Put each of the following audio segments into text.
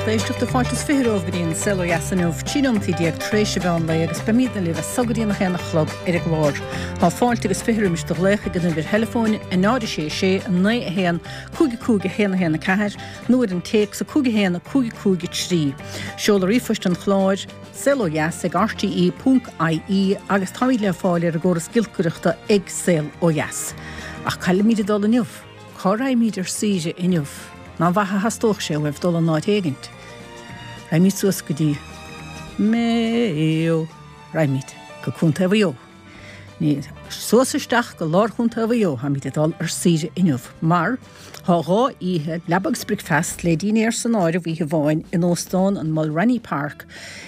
léisteach de fáintas fiúhgrín selo jasanmh tínamtí diaag tréise bhean le agus bemína le sagaríonna chéna chlog ar a glár. Tá fáilt agus fiúmis do lécha gan bhir telefóin a náda sé a 9 héan cúga héna ceair, nuair an téic sa cúga héna cúga trí. Seola rifuist an chláir selo jas ag rte.ie agus táid le fáil ar a ggóras gilcuireachta ag sel ó jas. Ach caile míad dul aniuh, cá raimíad ar síide iniuh. Ná bhatha hastóch sé bhfuh dul an náid éigint. Raimíad suas go dtí méo raimíad go cúnta a bhío. Ní suas isteach go lár chunta a bhío ha míad dul ar síide iniuh. Mar há rá ihe lebags bricfest le díine ar san áir a bhí bháin in Óstán an Mulrenny Park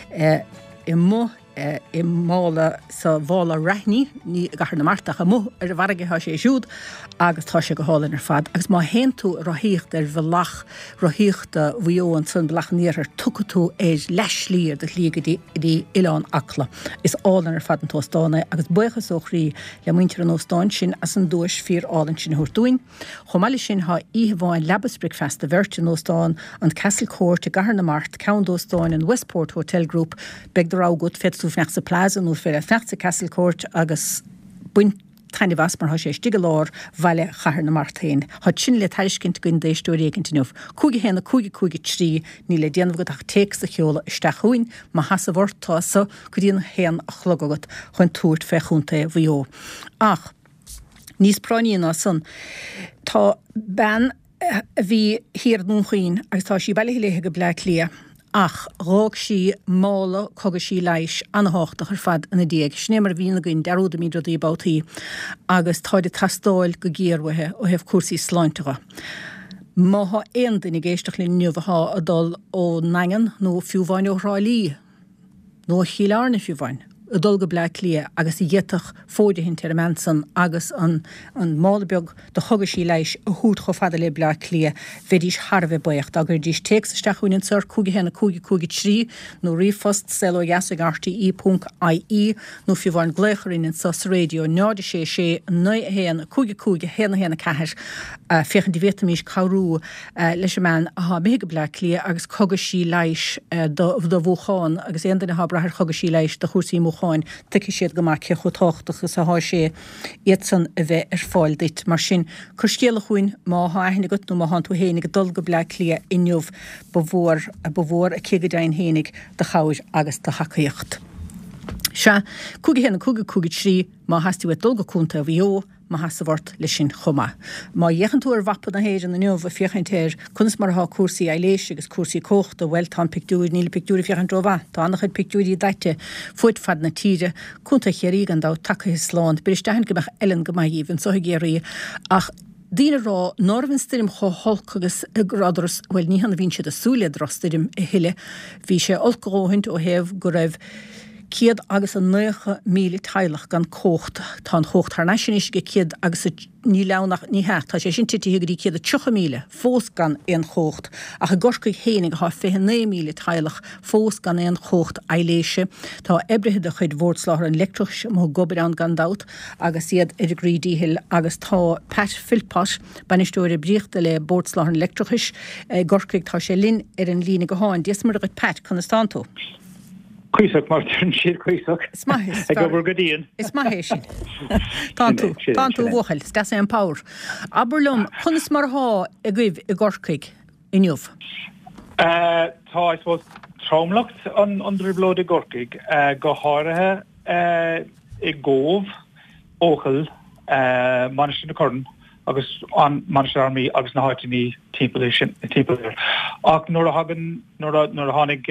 I mála sa bhála reithní ní gahar na martacha mu ar a bharige há sé siúd agus tá sé go hálan ar fad. Agus má hen tú rothíocht ar bhelach rothíocht a bhío an san belach níor ar tucha tú éis leis líir de líga dí Ileán Acla. Is álan ar fad an tóstána agus buchas ó chrí le muintear an Óstán sin as an dúis fír álan sin thuirtúin. Chomáile sin há íomháin Lebasbrick Fest a bhirt in Óstán an Castle Court a gahar na mart Count Óstán in Westport Hotel Group beg do rágót fetú fneach sa plaza nó fyrir fneach sa Castle Court agus buint tainne was mar sé stige lár bhaile chahar na martain. Hat sin le taiscint gon déistóí éigentin nuh. Cúgi héna cúgi trí ní le déanamh go ach téic sa cheola isteachúin má hasa bhortá sa go dtíon héan a chlogagat chun túirt fe chunta bhío. Ach, níos práíonna san tá ben bhí hir núchaoin agus tá sí bailí léthe go bleich lia. Ach, rág sí mála coga sí leis anhachtach ar fad ina déag. Snémar bhína goin deúda míad í bátaí agus táide tastáil go géarhathe ó heh cuasaí sláintecha. Má há éon duine géisteach le nuamhtha a dul ó nangan nó fiúhhain ó Rálí nó chiilearna fiúhhain. A dul go bleich lia agus I dhéitach fóide hin tar mansan agus an málabeag do thugad sí leis a hút cho fada le bleich lia bheitís Harbheith buocht agur dís téic sa steachúin an sir cúgi héna cúgi trí nó rifost selo jas ag rte.ie nó fiúhhain gléicharin in sas radio náda sé 9 héan cúgi héna ceair féchan divétamís cairú leis man a ha mé go bleich lia agus cogad sí leis do bhúcháin agus éandaine ha brethir cogad sí leis do chusaí cháin tuici siad go maith chutáchtach sa há sé iad san a bheith ar fáil dit mar sin chuscéala chuin má háithna go nó má han tú hénig dul go bleich lia inniuh bhór a chéagadáin hénig de cháir agus de hacaíocht. Se cúgi héna cúgi trí má hastíú dul go cúnta a bhío má hasa bhort le sin chuma. Má dhéchan tú ar bhapa na héir an na nuamh a fiochantéir chunas mar há cuasaí eiléis agus cuasaí cócht a bhfuil tá picúir níl picúir fiochan dróbha. Tá annach chuid picúirí daite fuid fad na tíre cúnta chéirí an dá take sláán, bir istehan go bheith Ellen go maithíhann so géirí ach dína rá norvan styrim cho holc agus gradras bhfuil ní hanna bhín siad a súile drostyrim I hiile bhí sé olcóhaint ó heh go raibh ciad agus an 9,000 teilech gan cócht tá an chócht thar naisinis go ciad agus ní leannach ní hecht tá sé sin tití gurí ciad a 2,000 fós gan éon chócht ach a gorcaigh hénig há 9,000 teilech fós gan éon chócht eiléise tá ebrithe a chuid bhórtsláthair an lectrich má gobarán gan dát agus iad ar grídíhil agus tá Pat Philpott banistóir bríochta le bórtsláthair an lectrichis gorcaigh tá sé linn ar an lína go háin díos mar a Pat chun stantó. Cuisoch Martin siad cuisoch. Ag obair go dtíon. Is maithé sin. Tá tú bhuachail, stas an power. Aberlum, chunas mar há a gcuibh I gorcaigh inniuh? Tá, I suppose, trámlacht an driblód I gorcaigh go háirithe I ggómh óchail Manistir na Corn agus an Manistir Army agus na háitiní timpeall sin timpeall. Ach nuair a tháinig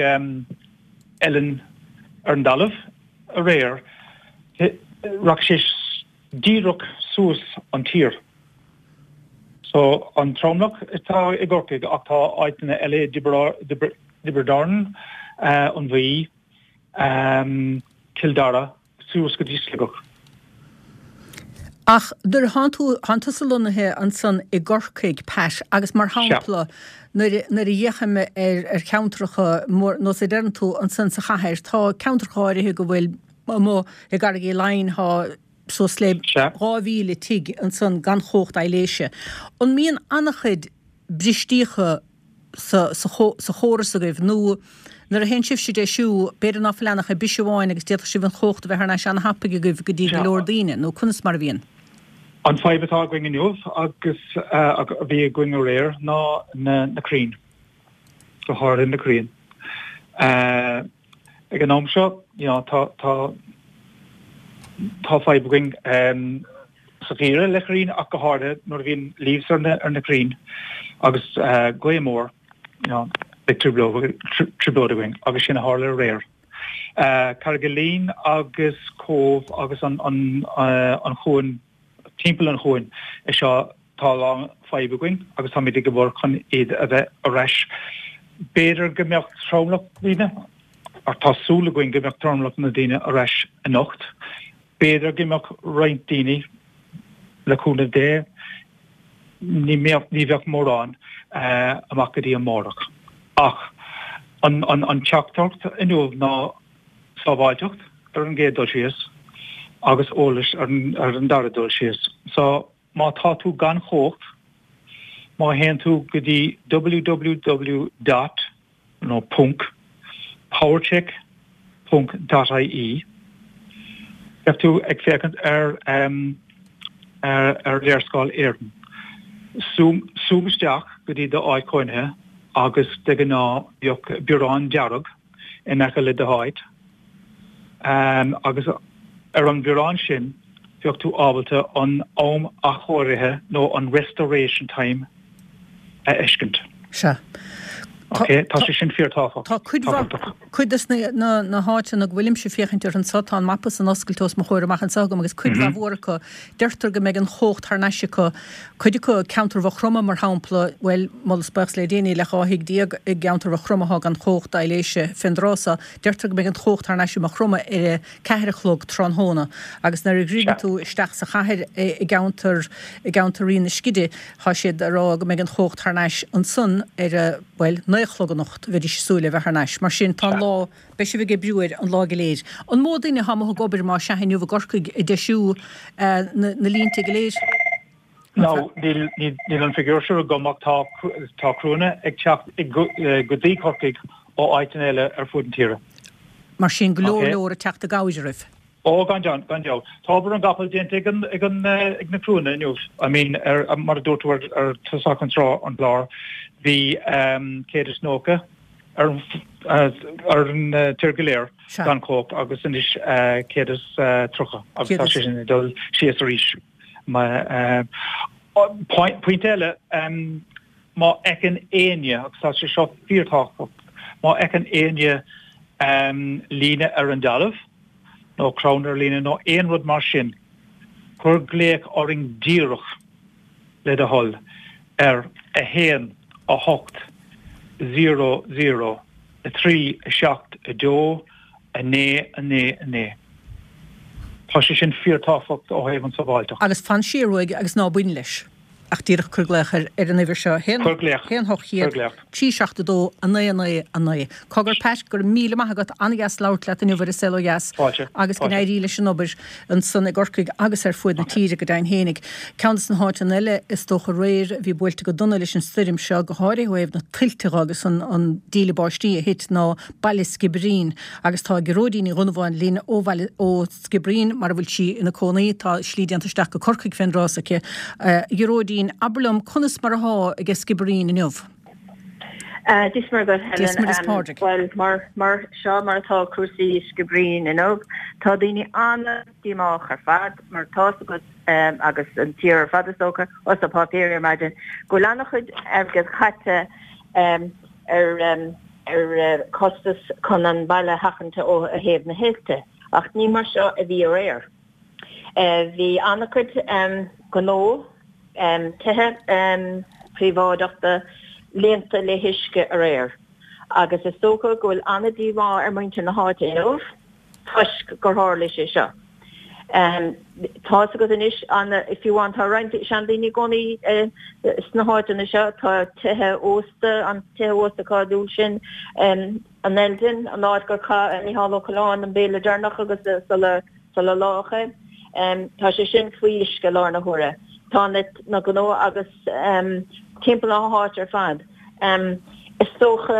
Ellen ar an dalamh a réir rach sé díreach suas an tír. So an trámlach tá I gorcaigh ach tá áitina L.A. Diberdarn an bhí Kildara suas go díslagach. Ach, dur hantu sa lunathe an san I gorcaigh Pat agus mar hápla nuair a dhéchaime ar ceantracha nó sé dean tú an san sa chathir tá ceantracháirithe go bhfuil mó I garigh lein há so sléib 3,000 tig an san gan chócht eiléise. An míon annachchuid bristícha sa chóras a goibh nó nar a hen sif si dé siú beidir ná fleannach a bisháin agus déach si bhan chocht bheit na se happa goibh go dtí golódaine nó chunas mar bhíon. An feibetá going in Júh agus bhí going a réir ná narín go háir in narín. Ag an amseo tá feibe going sa tíre lerín ach go háde nóir bhíon lífs ar narín agus goimór tribloing agus sin hále réir. Cargelín agus cóh agus an chuin timppel an chuin is seo tá lang feibeing agus ha mé go bhór chun iad a bheith a reis. Béidir gombeocht trámlach díine ar tásúla going gombeocht trámlach na díine a reis a nocht. Béidir gombeocht roiint díine leúna dé ní bheocht mórrán amach go dtí an mórach. Ach an teachtacht inúh ná sábháilteacht ar an géad dul sios agus ólas ar an dara dul sios. So má tá tú gan chócht má hen tú go dtí www.powercheck.ie Ef tú ag fécant ar léirscáil éirden. Súmsteach go dtí de áicóinethe agus de gná buráin dearag in echa le de háid. Agus ar an buráin sin bheocht tú ábalta an ám a chóirithe nó an restoration time a eiscint. Se. Tá sé sin feartáfa. Tá chuidas na háte na bhfuilim se féchant ar an satán mappas an oscailtós mo chuir amach an sagam agus chuid bhórcha deirtar go méid an chocht th neise go chuidir go counter bh chroma mar hápla bhfuil mal spechs le déine le cháigh díag i counter bh chromathg an chocht a léise findrása deirtar go méid an chocht th neise mar chroma ar ceirichlog tróna agus na ríige tú isteach sa chair i counterí na skide há siad ará go méid an chocht th neis an sun ar bhfuil chloganocht bheit is súla bheit neis, mar sin tá lá be se bhige breúir an lá léir. An módaine ha go gobir má se henniuh gorcuig i de siú na línta léir? No, níl an figurú gomach tá crúna ag teach go dtí corcaig ó áitin eile ar fudantíre. Mar sin golóir a teachta gáidirih. Ó gan jo. Tábar an gapal déint ag na crúna inniuh. I mean, mar a dúirtúir ar tuach an rá an blár. Bhí céidir snóca ar an tirgaléir gan cócht agus in is céidir trocha agus tá sé sin dul sias a ríis. Point eile má ag an éine agus tá sé seo fíortácht má ag an éine líne ar an dalamh nó crownar líne nó éon rud mar sin chur gléach oring díirech le a hol ar a héan a 8-0-0 a 3 a 7 a 2 a 9. Tá sé sin feartáfacht ó héhann sa bháilteach. Agus fan siarúig agus ná buin leis. Ach díirech chugléachar ar an éidir seo hen hochchéad tí 7 a 9. Cogur peis gur míle maigat angas láirt le an uhar selo gas agus gan éirí leis an obair an sanna gorcaig agus ar fuid na tíre go dain hénig. Ceantas na háit an eile is tócha réir bhí builte go donna leis an sturim seo go háirí bhéh na tiltte agus an díle báistí a hit ná bailile Skibrín agus tá goródíí runmháin lína óhhaile ó Skibrín mar bhfuil si ina cónaí tá slídiantaisteach go corcaig fenrásacha goródí Aberlum chunas mar há a Skibrín in Jobh. Dis mar go well mar seo mar tá crusaí Skibrín in Jobh tá daoine anna díach ar fad mar tá go agus an tíar ar fadastócha os a pátéir maidin go lenach chud agus chatte ar costas chun an bailile hachanta ó a héamh na héilte ach ní mar seo a bhí réir. Bhí anna chud go nó tethe príomháideachta léanta le hiisce a réir. Agus is tócha gohfuil anna díomhá ar muinte na háit éomh, thuisc gur háir leis seo. Tá go inis anna if you want around seandaoine gcónaí na háit na seo tá tethe ósta an tethe ósta cáú sin an eldin an áid gur ní hála choláin an béle dearnach agus sa le lácha. Tá sé sin faois go lá na thura. Tá na go nó agus timppla á háit ar fad. stoch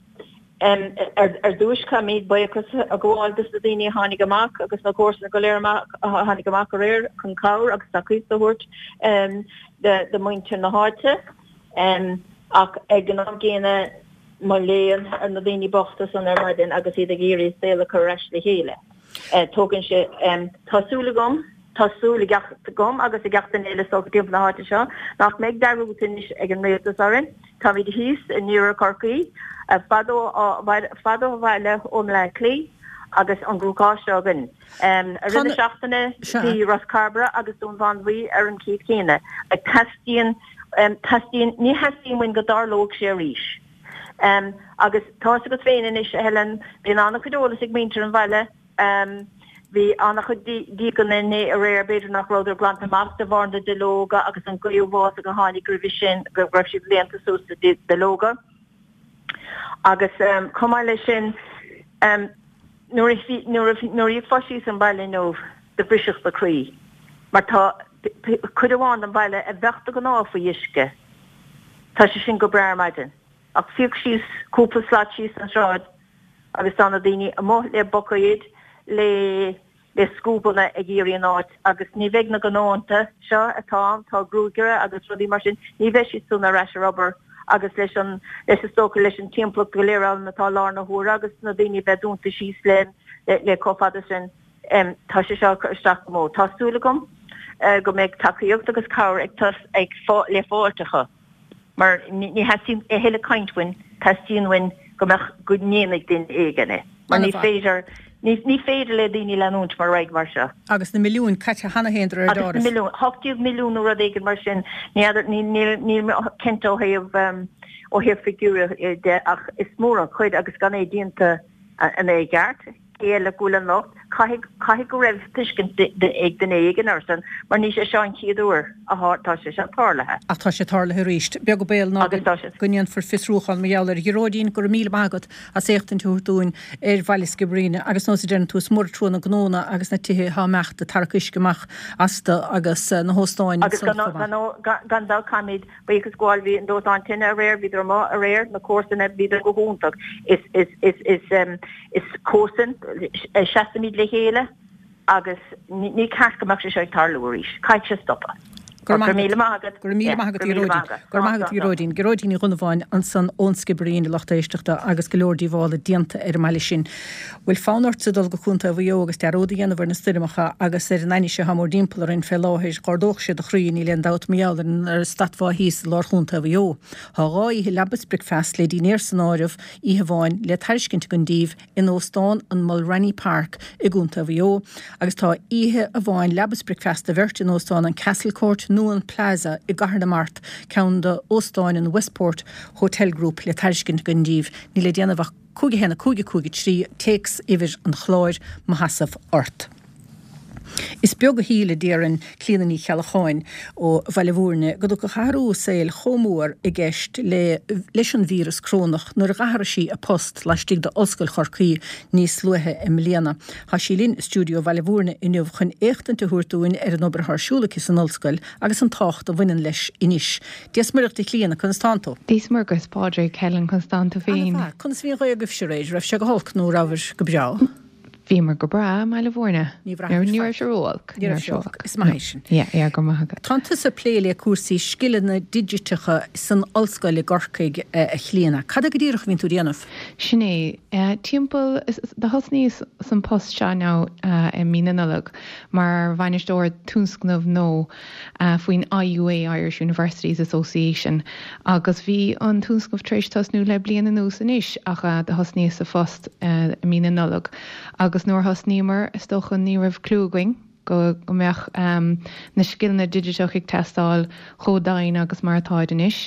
dúis kamid buchas a gháil gus daine hánig amach agus na cuas na goléir hánig amach réir chun cáir agus taúirt de muinte na háte ach ag gan am géine mar léon ar na daine bochtas an armadin agus iad a géirí déile chu reis le héile. Tógann se tásúla gom agus i gachtain éile so dimp na háte seo nach méid darútin ag an réaltas arin tá mí híos in Níor Corcaí fado bhaile le clí agus an grúá segan a rinne seachtainna tí Roscarbra agus dún bhanmhaí ar an cíad chéine ag testíon ní heíon win go darlóg sé ríis. Agus tá go féin is helen bhí annach chudólas ag míntar an bhaile hí annach chu dígan inné a réir beidir nach ruidir glanta másta bharna de lóga agus an goúhá a go hánig grúhi sin go raibh si blianta sústa de lóga. Agus cumá lei sin nuair fosí an bailile nómh de briseach ba crí, mar tá chud amháin an bailile a bheachta go áfa dhiisce tá sé sin go breir maidin. Ach fiúg síos cúpla slát síos an sráid agus anna daoine a mó le bocaid le scúbalna a géirí an áit agus ní bheith na gnáanta seo atá tá grúgere agus rudí mar sin ní bheith si súna reis rubber agus leis tóca leis an timppla go léir natá lá na húr agus na daoine bheitúnta síos le cófada sin tá sé seo isteach mó. Tásúla gom go méid takeíocht agus cáir ag le fáiltecha. Mar ní hasín a héle kaintwin tastíonwin gomach gonénig den éigenine. Mar ní féidir le daoine leút mar raig mar se. Agus na milliún caite hana héidir ar dáras. 80 milliún ó éigen mar sin ní kentó héamh ó hir figúre ach is mór an chuid agus gan é dínta an é gart éile gola nocht caihí go raibh tuiscin ag den éigen arsan mar ní sé seán chiadúir a hátá sé se tálathe. A tá sé tálathe ríist. Be go béal ná guníon for fisrúchan méall Geródín gur míle mágad a séchttain túún ar bhailis go bríine agus nó den tús mór trúna gnóna agus na tithe há meachta tarcuisceach asta agus na hóstáin. Agus gandá camid beichas gháil hí an dó an tinine a réir viidir má a réir na cósanna viidir go húntaach is cósan seasamid le héile agus ní cearcaach sé seo tarlúéis caiit se stoppa. Gur míle mágad Geródín Geródín í runmháin an san ónske bríon lechtéisteachta agus golóirdí bhála dianta ar meile sin. Bhfuil fánart sa dul go chunta a bhío agus deróda dhéanamhar na stirimecha agus ar naine se hamór dimplar in fé láhéis gardóch sé do chríon í leon dat méallan ar statmhá híos lár chunta a bhío. Tá ráí lebesbric fest le dí néir san áirih ihe bháin le thuiscinnte gon díomh in Óstáin an Mulrenny Park i gúnta a bhío agus tá ihe a bháin lebesbric fest a bhirt in Óstáin an Castle Court Nuan Plaza i Gahar Mart ceann de Óstáin in Westport Hotel Group le thuiscinnte gon díomh ní le déanamh cúige hena cúige trí takes idir an chláir mahasamh ort. Is beag go híle déan clíanaí chealacháin ó bhailehúrne go go charú saoil chomór i gceist leis an vírus crónach nuair a gahar sí a post leistigh de oscail Chorcaí níos luithe i mbliana. Tá sí linn stúdio bhailehúrne inniuh chun échtanta thuirtúin ar an obair thsúlachas an ollscoil agus an tácht a bhainean leis inis. Dís marachtaí clíana Constanto. Dís mar gus Pádraig Helen Constanto féin. Chun bhí roiag goh rééis raibh se go hálcnú rahar go breá. Bhímar go bra meile bhórne. Níor se róilc. Is mai sin. Ja, go maithagat. Tanta sa pléile cuasaí scileanna digitecha san ollscoil i Gorcaig a chléana. Cad a go dtíoch vín tú déanamh? Sinné, timppel de hosníos san post se ná i mínanolog, mar bhainisteoir túnscnamh nó faoin IUA, Irish Universities Association, agus bhí an túnscnamh tréistasnú le bliana nó san isis ach de hosníos sa fost i mínanolog. Agus nóir hosnímar is dochan ní raibh clúgaing go meach na scileanna digiteach ag testáil chodáin agus mar atáid inis.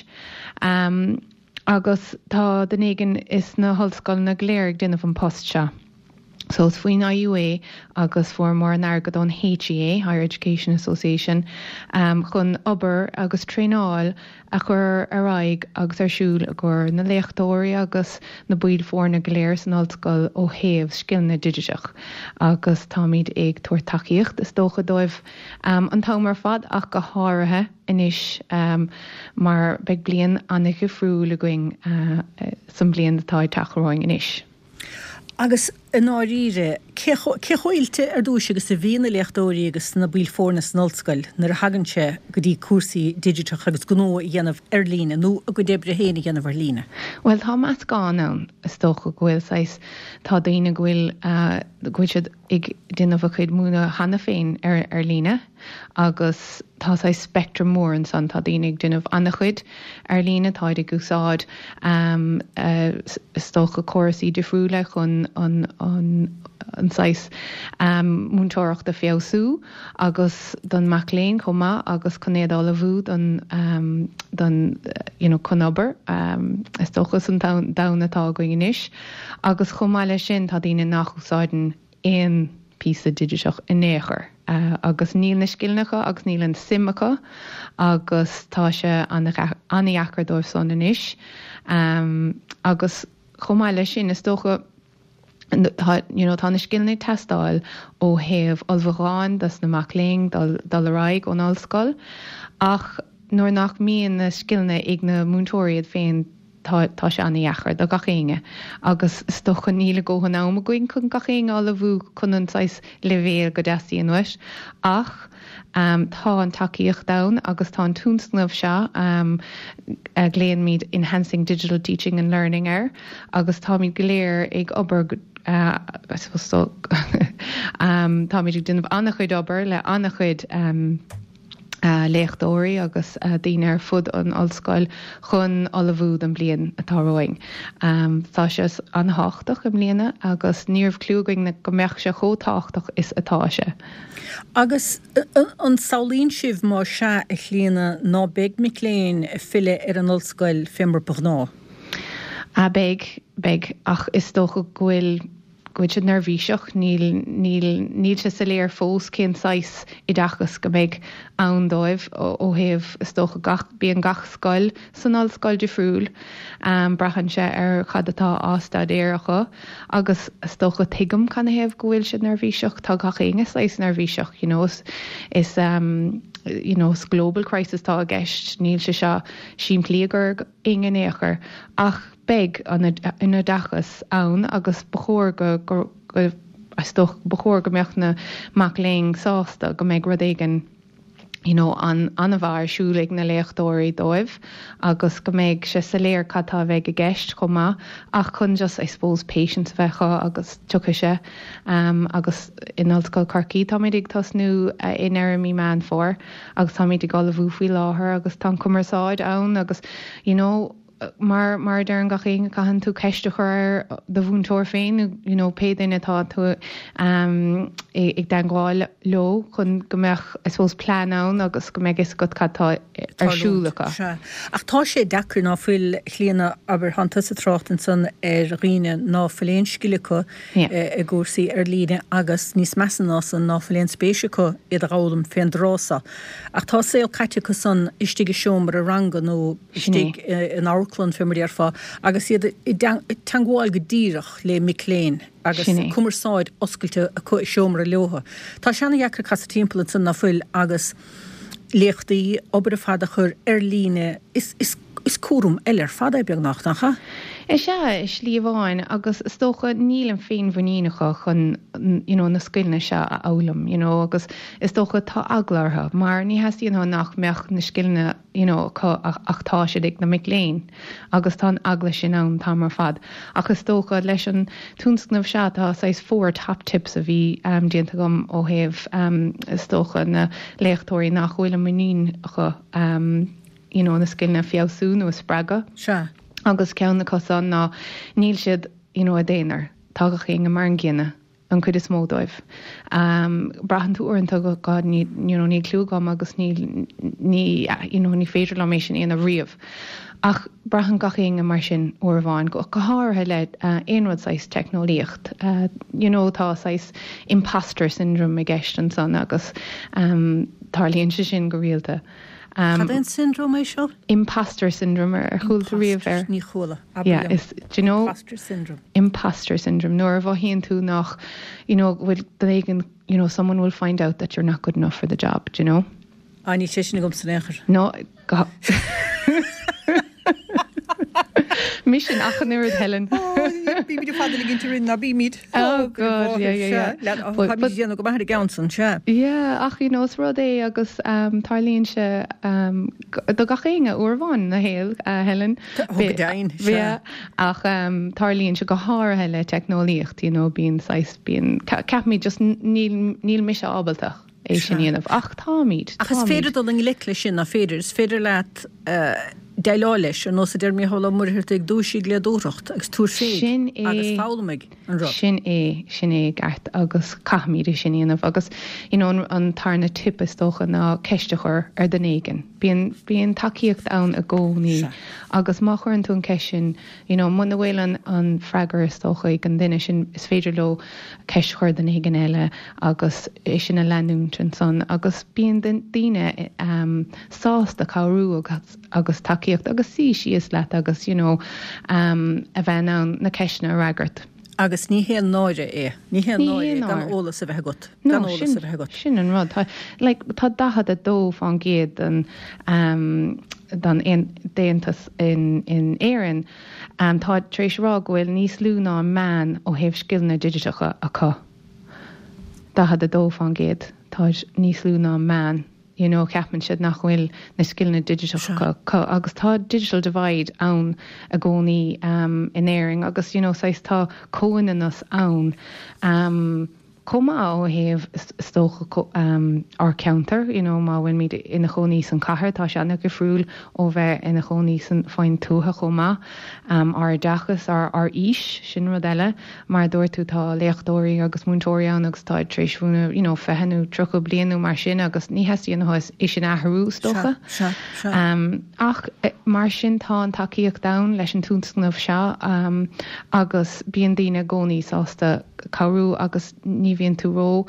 Agus tá den éigen is na hollscoil na gléir duine an post se. So is faoin IUA agus fuair mór an airgad an HEA, Higher Education Association, chun obair agus tréáil a chur araig agus arsúil a gur na léachtóirí agus na buid fórna goléir san ollscoil ó thaobh scileanna digideach agus táimid ag tuairtaíocht is dócha dóibh an táimar fad ach go háirithe inis mar beag blian anna go frú le going san blian atá tacharáin inis. Agus in áíre cechoilte dúis agus sa bhína leachtóirí agus na bíl fórna snolscoil nar a haganse go dtí cuasaí digitach agus gnó dhéanamh ar lína nó a go débre héna dhéanamh ar lína. Well tá meas gáán is tócha ghfuil sais tá daoine ghfuil siad ag duanamh chuid múna hana féin ar lína agus tá spectrum mór an san tá daoine ag duanamh anna chuid ar lína táid ag úsáid is tócha chorasaí difriúla chun an sais múntóireachta fiosú agus don macléin chomá agus chunéad a bhú don chunobar is tóchas an danatá going inis agus chomá lei sin tá dtíine nachúsáiden éon písa digiteach in néair agus níl na scilnecha agus níl an simmecha agus tá se aníachar dóibh son inis agus chomá lei sin is tócha tá na scilnaí testáil ó thaobh olbháin das na macléing dal araig ón ollscoil ach nuair nach mííon na scilne ag na múntóiríad féin tá se aníachar do gachéine agus stocha níle ggóhan ná a goin chun gachéine á le bhú chun an sais levéal go deí an nuis ach tá an takeíocht da agus tá an túnsnamh se gléan míad Enhancing Digital Teaching and Learning agus tá míad goléir ag obair tá míid ag duanamh annach chuid obair le annach chuid léachtóirí agus daoine ar fud an ollscoil chun olahúd an blian atá roing. Tá sé an háchtach im bliana agus níorh clúgaing na go meach se chótáchtach is atá se. Agus an saolín sibh má se a chlíana ná beag micléin fille ar an ollscoil fimar pagná. A beg ach is tócha ghfuil se nervhíiseach níl se sa léir fós cén sais I dachas go méid ann dóibh ó thaobh is tócha bíon gach scoil san ollscoil difriúil brachan se ar chad atá ástad éireacha agus is tócha tuigim chuna thaobh gohfuil se nervhíiseach tá gach aine sais nervhíiseach is global crisis tá a gceist níl se siimplíagar inge néachair ach beg ina dachas ann agus bechóir go bechóir go meach na macléing sásta go méid rud éigen an anmhar siúlaigh na léachtóirí dóibh agus go méid se sa léir catá bheith a gceist chomá ach chun just I suppose patience bheitcha agus tucha agus in ollscoil Corcaigh tá méid ag tosnú in airimí man fór agus tá méid ag gáil a bhú faoi láthair agus tá cumarsáid ann agus mar dear an gachéin caihan tú ceiste chuir do bhúntóir féin pe daine tá tú ag den gháil lo chun gombeach I suppose plán ann agus go méid is go chattá arsúlacha. Ach tá sé decr ná fuil chlíana aber hananta sa trátain san ar riine ná fuléon scilecha i gúsaí ar líne agus níos mesan ná san ná fuléon spéisicha iad rálam féin drása. Ach tá sé caite san istigh seomar a ranga nó istigh in Auckland fimar dearfa agus iad tangáil go díirech le micléin agus cumarsáid oscailte a seomar a leotha. Tá seanna dheachar casa timppla san na fuil agus léachtaí obair a fada chur ar líne is cuarum eile fada beag nachtacha? Is slíomháin agus tócha níl an féin bhanínacha chun na scuilne se a álam, agus is tócha tá aglartha, mar ní heas nach meach na scuilne ach tá sé ag na micléin, agus tá agla sin an tamar fad. Agus tócha leis an túnscnamh se tá 4 top tips a bhí déanta gom ó thaobh is tócha na léachtóirí nach bhfuil muín chu na scuilne fiosú nó spraga. Se. Agus ceann na cosán ná níl siad a déanaar tágach ché mar an gcinine an chud is módóibh. Brahan tú orintanta go gád ní clúgam agus ní féidir le mééis sin éana riamh. ach brahan gachéinge mar sin orháin go háthe le éonrad sais technolíocht. Tá sais imposter syndrome me gceist an san agus tarlíonn se sin go rialta. Cadén syndrome é seo? Imposter syndrome chuúlta riamh ní chola. Imposter syndrome. Imposter syndrome. Nor bh híonn tú nach, someone will find out that you're not good enough for the job, Ní sé sin gom san éair. No, Mission achan nuair Helen. Bí mí fáidir ginnta rin na bí míid. Oh god, yeah. Go mar gasan se. Yeah, ach nós rud é agus tarlíonn se do gachéinge uorháin na héal Helen. Dain. Ach tarlíonn se go háthe le technolíocht, bíon cap mí just níl mis se ábaltach. É sin íanamh ach támíd. Achas féidir do an le sin na féidir, féidir leat deilá leis an nó a mí hála murthir ag dúsí le dúracht agus túr féin agus fálamig an rá. Sin é gart agus caithmíidir sin íanamh agus an tarna tippas tócha ná ceistechar ar den éigen. Bíon takeíocht ann a gcónaí agus má chuir an tún ceisisin, muna bhfuil an freigar is tócha ag an duine sin is féidir le ceistechar den éigen eile agus é sin a leanúnt an son agus bíon daoine sásta cabhrú agus takeíocht agus sí is leat agus a bheith an na ceisna a ragart. Agus ní héan náide é. Ní héan náide gan ólas a bheith got. No, sin an rud. Tá dahad a dómh an géad dan déantas in éan tá trééis rá gohfuil níos lú ná man ó héh skillna digitacha a cá. Dahad a dómh an géad tá níos lú ná man. Ceapman siad nach bhfuil na skillna digital agus tá digital divide ann a gcónaí in éiring agus sais tá cóinenas ann Comá ó héamh stócha ar counter, má bhain míad ina choníí san chathair tá se anna go friúil ó bheith ina choníí san fáin tútha chomá ar dachas ar ís sin rud eile, mar dúir tú tá léachtóirí agus múntóirí agus tá tréisúna fehanú trocha blianú mar sin agus ní heí an is sin athrú stócha. Ach mar sin tá an takeíocht da leis an túnsanmh seo agus bíon daoine gcónaí sásta cabhrú agus ní bhíonn tú ró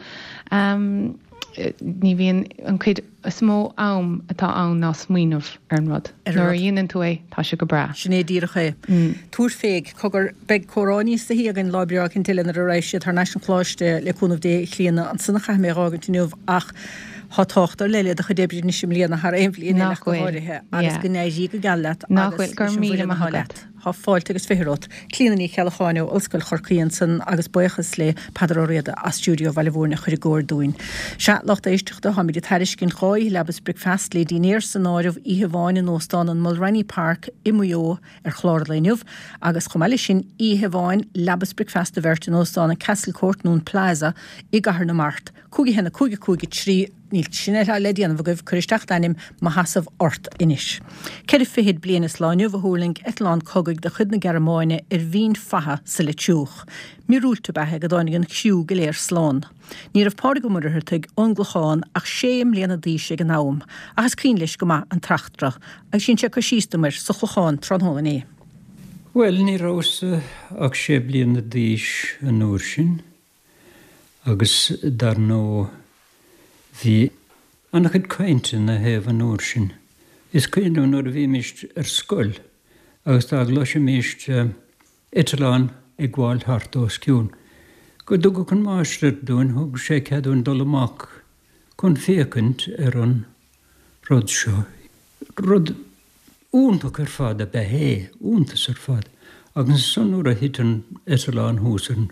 ní bhíonn an chuid smó am atá ann ná smaoinemh ar an rud. Nuair a dhéanaan tú é tá se go bra. Sinné díracha. Túr féig cogur beag choráníí sa hí an lábreach an tiile ar a rééis tar National Pláiste leúnmh dé chlíanana an sanna chaimé ágan túniuh ach táachtar leile a chudébri ní sem líana ar éimhlíon nacháirithe agus gnéí go gallat nachhfuil gur míle magat. Tá fáilt agus férót. Clíanaí cheáinú osscoil chorcaíonn san agus buchas le padaróréada a stúdio bhilehúna chuir góir dúin. Se lecht éisteachta ha míid theiriscin cháid lebas bricfast le dínéir san áirih íheháin in óstán an Mulroney Park imúo ar chlárlainniuh agus chomeile sin íheháin lebas bricfast a bhirt in óstán an Castle Court nún Plaza I gahar na Mart. Cúgi hena cúgi trí níl sinna ledíanamh goibh chuiristeach danim má hasamh ort inis. Ceir fihéad blianas láinniuh a thuúling Eitleán cogaigh de chud na Gearmáine bhín fatha sa le tiúch. Míúlta bethe go dánig an ciú go léir slán. Ní rah páda go murthirteigh onglacháin ach séim léana díise an nám, agus cín leis go an trachtra, ag sin se go sístamir sa chlucháin tronhólan é. Well, ní rása ach sé bliana díis an úr sin, agus dar nó hí annach chud cainte na héamh an úr sin. Is cainú nuair a bhí mist ar scoil, agus tá gluise mist Eitleán ag gháil thart ó sciún. Go dú go chun máistrir dún thug sé ceadún dul amach chun fécint ar an rud seo. Rud úntach ar fad a behé, úntas ar fad, agus san úr a hitan Eitleán húsan.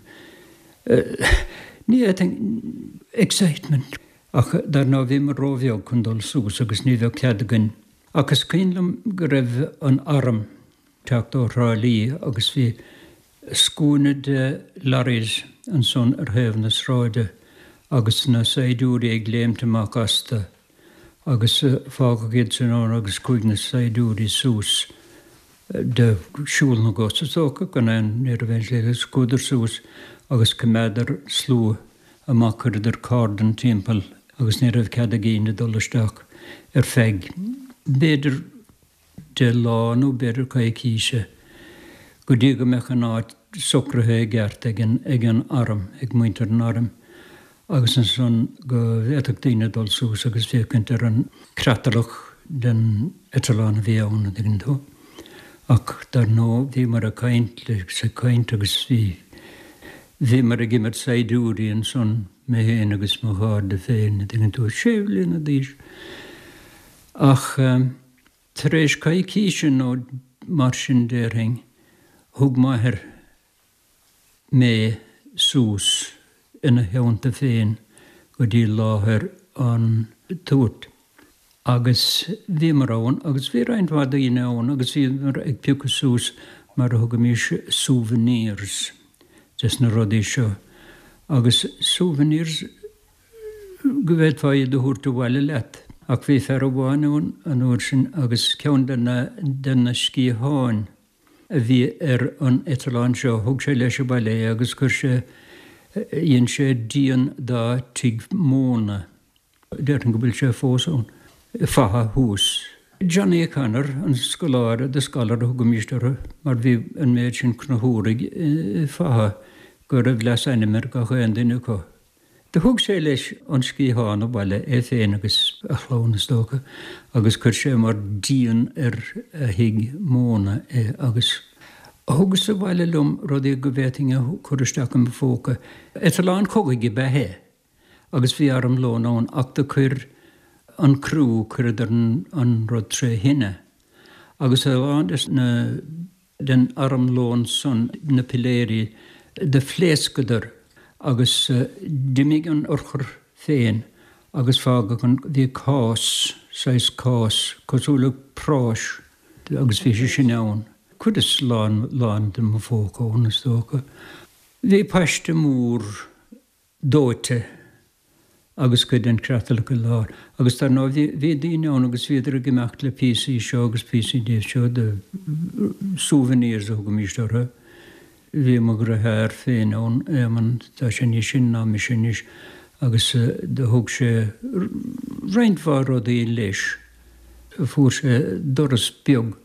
Ní excitement. Ach dar ná bhí mar róbheag chun dul súgus agus ní bheag ceadagan. Agus cínlam go raibh an arm teacht ó rálíí agus bhí scúna de laris an son ar héamh na sráide agus na saidúrí ag léimteach asta agus fága géad san ón agus chuig na saidúrí sús de siúil na gosatócha gan an ar a bhain léile scúdar sús agus cumméadar slú amach idir cardan timppel agus ní rah cead a géine dolisteach ar feig. Béidir de lán ó beidir ca cíise. Go dtí go meach an áit socrathe gceart ag an arm, ag muintear an arm. Agus an son go bhéach daine dul sús agus bhécint ar an creatalach den Etalán bhí ann ag an tú. Ach dar nó bhí mar a caint le sa caint agus bhí mar a gimar saidúí an son mé héana agus má háir de féin ag an tú séhlín a dís. Ach tar éis ca cíise nó mar sin déirhing thug maithir mé sús ina heanta féin go dtí láthair an tuairt. Agus bhí mar ann, agus bhí reinhhad daoine ann, agus bhí mar ag piúcha sús mar a thugam mís souvenirs des na rudaí seo. Agus souvenirs go bhfuil fáid do thuairt bhile leat. Ach bhí fear bháin an uair sin agus ceann denna scítháin a bhí ar an Etalán seo, thug sé leis a bailé agus gur sé íon sé díon dá tuig móna. Deirtan go bhfuil sé fósán. Faha hús. Johnny Cannar an scoláir de scalar a thugam místeire, mar bhí an méid sin cnothúraigh faha gur a bhleas animir go chuan duine có. De thug sé leis an scítháin ó bailile féin agus a chlónas dócha, agus chuir sé mar díon ar a hiig móna agus thugus a bhaile lum rudaí go bhéitinge chuiristeach an fóca. Etalán cogaigh bethe, agus bhí arm lónán ach de chuir an crú chuidir an rud tre hinne. Agus aán is den arm lón son na piléri de phléascadar agus dimig an orchar féin agus fága an bhí cás, seis cás, cosúla práis agus bhí sé sin ann. Cud is lán de mo fócón is dócha. Bhí paiste múr dóite agus go den creatalach go lár. Agus tar ná bhí daoine ann agus bhíidir a gimeacht le PC seo agus PC déobh seo de souvenirs a thugam místeire. Bhí mo gur a thir féin ann man tá sé ní sin ná mi sin is agus de thug sé reinmhar rudaí leis. Fuair sé doras beag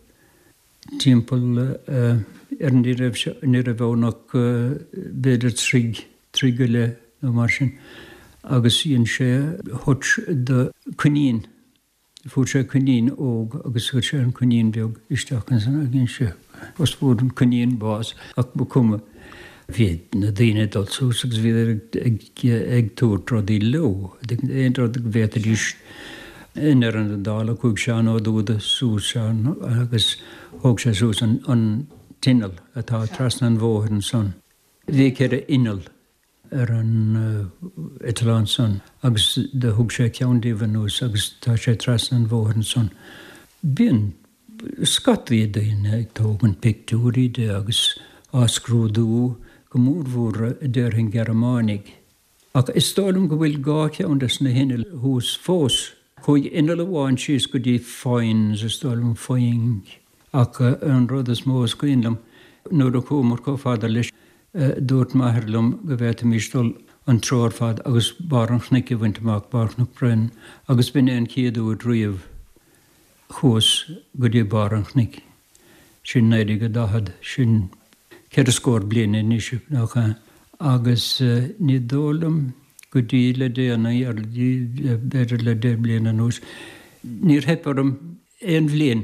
timpeall ar ní raibh bhnach beidir trí go le nó mar sin. Agus íon sé thuit de cunín. Fuair sé cunín óg agus chuir sé an cunín beag isteach an san a gin sé. Os bhór an cunín bás ach bu cuma. Bhí na daine dul sús agus bhí ag túirt rudaí leo. Éon rud go bhéidir ís inar an dála chuig seán ó dúda sús seán agus thug sé sús an tinal atá trasna an bmhóthir an son. Bhí céir inal ar an Etalán son, agus de thug sé ceandaíomh nús agus tá sé trasna an bmhóthir an son. Bíon scataí daoine ag tógann pictúí de agus áscrúdú go múrmhór deirhin Germánig. Ach is stáilm go bhfuil gá ceandas na hinne hús fós. Chuig inal amháin síos go dtí fáin is stáilm fáing. Ach an rud is mós go inlam nuair a chumar có fada leis dúirt maithirlumm go bhfuil místal an trórfad agus barachnic a bhaintach barnach brenn agus bin éon céadú riamh chós go dtí barachnic. Sin 90 sin ceir a scór bliana níos nach agus ní dólam go dtí le déana ar beidir le dé bliana nús. Níor heparm éon bblion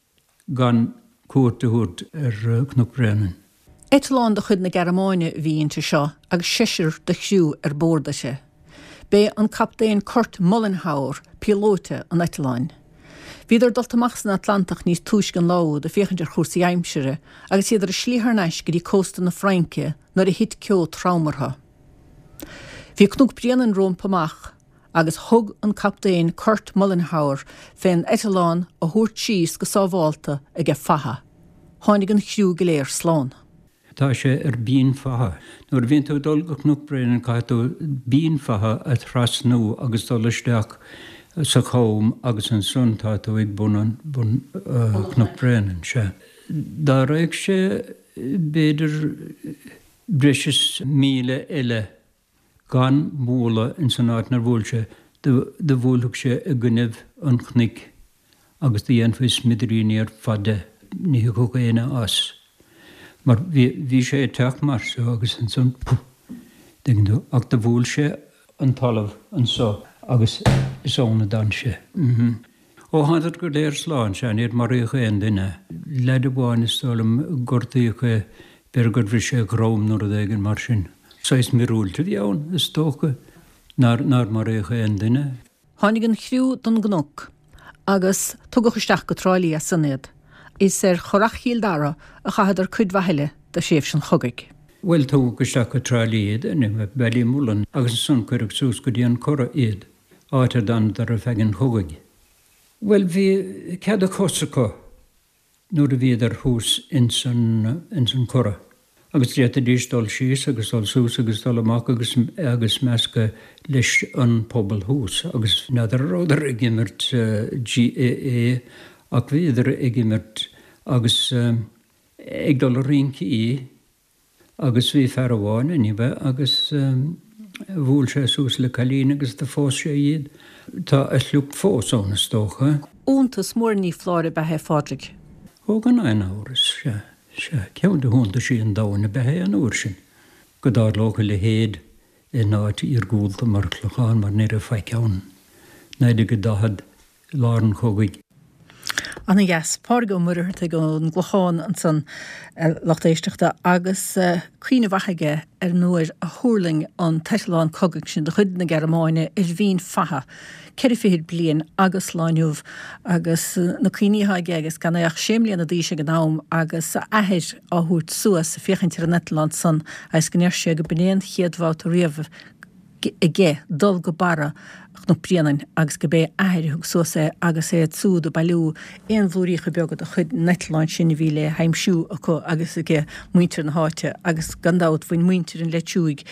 gan cuairta thuairt ar Cnoc-Brennan. Etalán de chud na Germáine bhíonnta seo agus siir de chiú ar bórda sé. Bé an captéin Kurt Mollenhauer pilóte an Etalán. Bhíidir dultamach na Atlantach níos túis gan lá de féchanir chósaí aimsire agus iadidir slíthneis go dtí cósta na Fraince nar a hit ceó traumartha. Bhí Cnoc-Brennan rompamach agus thug an captéin Kurt Mollenhauer féin Etalán a thuairt síos go sábháilta ag fatha. Tháinig an chiú go léir sláán. Tá sé ar bíon fatha. Nuair bhíonn tú dul go Cnoc-Brennan caitú bíon fatha a thrasnú agus dul isteach sa chóm agus an son tá tú ag bun Cnoc-Brennan se. Dá raibh sé beidir brisis 1000 eile gan múla in san áit nar bhúil sé de bhúlach sé a gcuineh an chnic agus dhéon fis midríníar fada ní go éine as. Mar bhí sé teach mar agus an son ach de bhúil sé an talamh an so agus isóna dan sé. Ó háidir gur déir sláán sé níor mar réocha an duine. Leidir bháin is tálam gortaíocha bergur bhí sé gróm nó a dhégan mar sin. So is mirúilte bhíán is tócha nar mar réocha an duine. Tháinig an chriú don gnóg agus tugadh isteach go tráilí a sannéad. Is chorach híal dara a chahadar cudmhaile de séf sin chogaig. Well tú go isteach go tráilí iad in bailí múlan agus san cuireach sús go dtíon chora iad áitir dan dar a fegin chogaig. Well bhí cead a chosacha nuair a bhíad ar hús in san chora. Agus réad a dís dul síos agus dul sús agus dul amach agus measca leis an pobl hús. Agus nádar ródar i gimmert GAA ach bhíidir i gimmert agus ag dul rinci agus bhí fear bháin innibe agus bhúil sé sús le chalín agus de fós sé iad. Tá a sliúb fós óna stócha. Úntas mór ní fláir bethe fádraig. Ó gan ein áras sé ceann de húnta sí an dána bethe an úr sin. Go dáir lócha le héad i náid ar gúlta mar chlucháin mar níir a feicceann. Neidir go dahad láran chogaig. Anna yes, pága muirte go an glucháin an san lachtéisteachta agus cuioine bhaige nuair a thuirling an teitleán cogaigh sin de chud na Gearmáine bhín fatha. Ceir fiad blian agus láinniuh agus na cuioiníthe agus gan éach séimlíonna díise go nám agus ahéir áthút suas sa fiochann ar Netland san agus gnéir sé go bnéon chiadmhát riamh i ggé dul go bara nó brianain agus go bé air thug suasa agus é súd a bailú éon bhúícha beagad a chud Netland sin bhí le heimsú acu agus i ggé muintir na háite agus gandáit bhain muintir an leitúig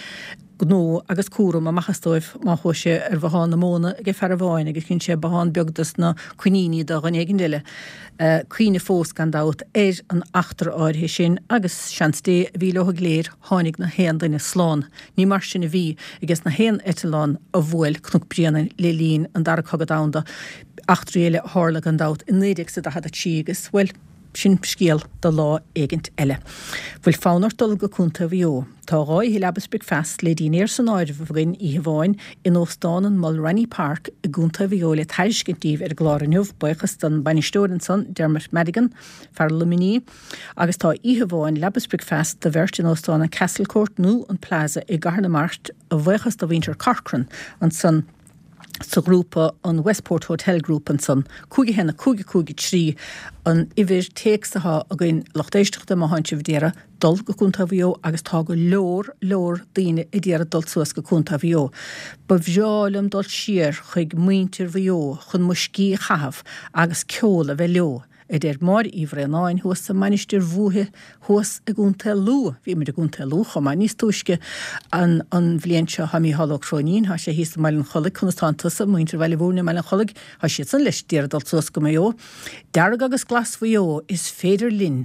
gnó agus cuaram a machastóibh má chuise ar bháin na móna ag fear bháin agus cinn sé bháin beagdas na cuiníní do an éigen duile. Cuoine fós gandáit an achtar áirthe sin agus seansté bhí leth léir tháinig na héan daine sláán. Ní mar sin a bhí agus na héan etalán a bhfuil cnúg brianain le lín an dar cogadánda achtaréile hála gandáit in néideag sa a tígus bhfuil sin scéal do lá éigent eile. Bhfuil fánar dul go cúnta bhío. Tá ráid hí lebasbrig fest le dínéir san áidir bhgain ihe bháin in óstáin Mulroney Park i gúnta bhío le teiscintíh ar gláirniuh buchas don Bainisteoireann san Dermot Madigan fear luminí agus tá ihe bháin lebasbrig fest de bhirt in óstáin Castle Court nó an Plaza i Garnamart a bhuichas do Winter Corcoran an san sa grúpa an Westport Hotel Group an san cúgi henna cúgi trí an ihir téagsatha a gin lachtéisteachta má haintse bhdéire dul go cúnta bhío agus tá go leor daoine i dtéire dul suas go cúnta bhío. Ba bheálam dul siar chuig muintir bhío chun muscí chahabh agus ceola bheith leo. Idir mar íomhar an áin thuas sa mainistir bhuathe thuas a gúnta lú. Bhí mar a gúnta lú chomá níos túisce an bhliainse ha mí hallach chrónín, ha sé híos meilin cholig chunastánta sa muintir bhile bhúrna meilin cholig, ha siad san leis déirdal suas go mé. Dearg agus glas bhío is féidir linn.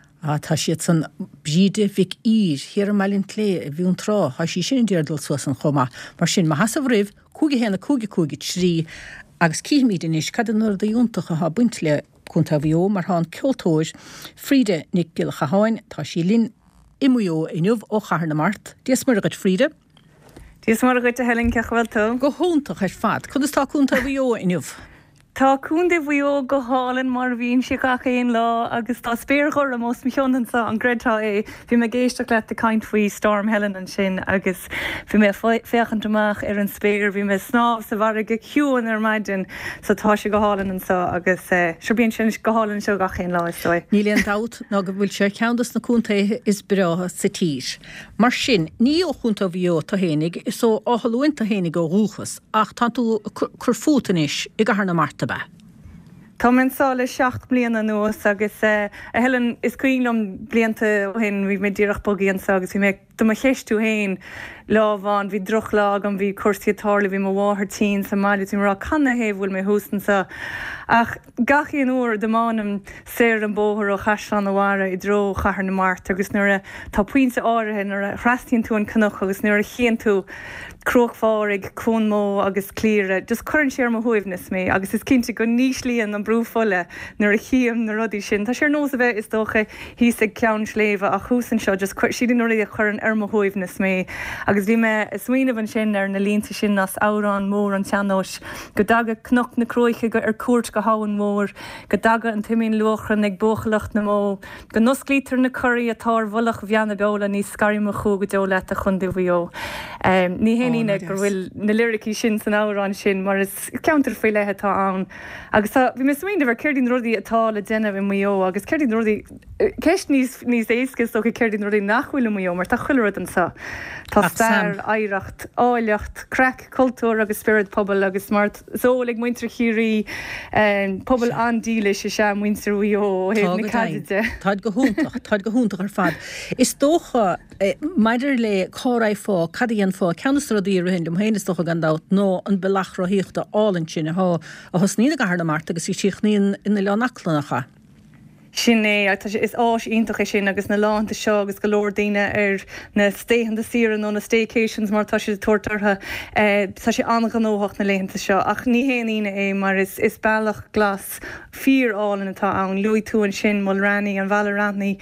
Tá siad san bríide bhic ír hir meilin clé bhún trá, ha sí sin déirdal suas an chomá. Mar sin ma hasam rih cúgi henna cúgi trí agus cíimídin is cadan nuair da dúntacha ha buint le cúnta bhío mar hán ceoltóir Fríde Nic Gilcha Háin tá sí linn imúo inniuh ó chahar na Mart. Díos mar agad Fríde? Díos mar agad a helinn cechhfuil tú? Go hóntach ar fad. Chud is tá cúnta bhío inniuh? Tá cúnda bhío go hálan mar bhín si gacha éon lá agus tá spéirchor a mós misionansa an gredtá é bhí me géisteach le a caint faoi Storm Helen an sin agus bhí me féchantamach ar an spéir bhí me snáb sa bhar go ciúan ar maidin sa tá si go hálan an sa agus sirbíonn sin go hálan seo gacha éon lá istói. Níl an dat ná go bhfuil sé ceantas na cúntaithe is bratha sa tír. Mar sin ní ó cúnta bhío tá hénig is ó áhalúinta hénig ó rúchas ach tá tú curfútanis i gahar na Marta. Tá man sála 7 bliana nuas agus a helen is cuilum blianta hin bhí mé ddíireach bogíon agus bhí mé do ma cheistú hain lábháin bhí drochlág an bhí cuasaítála bhí mháthir tí sa maiile tí marrá canna héhfuil mé hústansa. Ach gachi an uair de mánam séir an bóthir ó chaislan óhara I dro chahar na Mart agus nuair tá puinte áirithe nuair a chreastíonn tú an cnoch agus nuair a chéan tú crochfárig, cúnmó agus clíre, just chuann sé mo thuimhnas mé, agus is cinnte go níos líon an brúfolle nuair a chiam na rudí sin. Tá sé nós a bheith is dócha hí ag ceann sléomh a chúsan seo, just siad nuair a chuann mo thuimhnas mé. Agus bhí me smaoineh an sin ar na línta sin nas árán mór an teanóis, go daga cnoch na croiche go ar cuairt go háan mór, go daga an timín luachran ag bóchalacht na mó, go nosclítar na curí atá bholach bheanna beola níos scarí mo chu go deola a chundí bhío. Ní héine gur bhfuil na lyricí sin san árán sin, mar is counter fé lethe tá ann. Agus bhí me smaoineh ar ceirdín rudaí atá le déanamh mó, agus ceirdín rudaí ceist níos éascas ó ceirdín rudaí nachhfuil mó, mar tá chuilead an sa. Tá stair, éireacht, áileacht, crack, cultúr agus spirit pobl agus smart zólig muintre chií pobl andíle se se muintre bhío héh na cadide. Táid go húntaach ar fad. Is dócha maidir le choráid fá, cadíon fá, ceanastradí ar hin dom héine dócha gandát nó an belachraíochta álann sin a hosnína gahar na Mart agus I síchníon ina leannachlanacha. Sin is áis ionintach sin agus na lánta seo agus go leor daine ar na stéhananta siran nó na staycations mar tá sé tuairtartha tá sé annach an óhacht na léhananta seo. Ach ní héanaine mar is bailach glas fíorálinn atá ann, luí tú an sin Mulranní an Valranní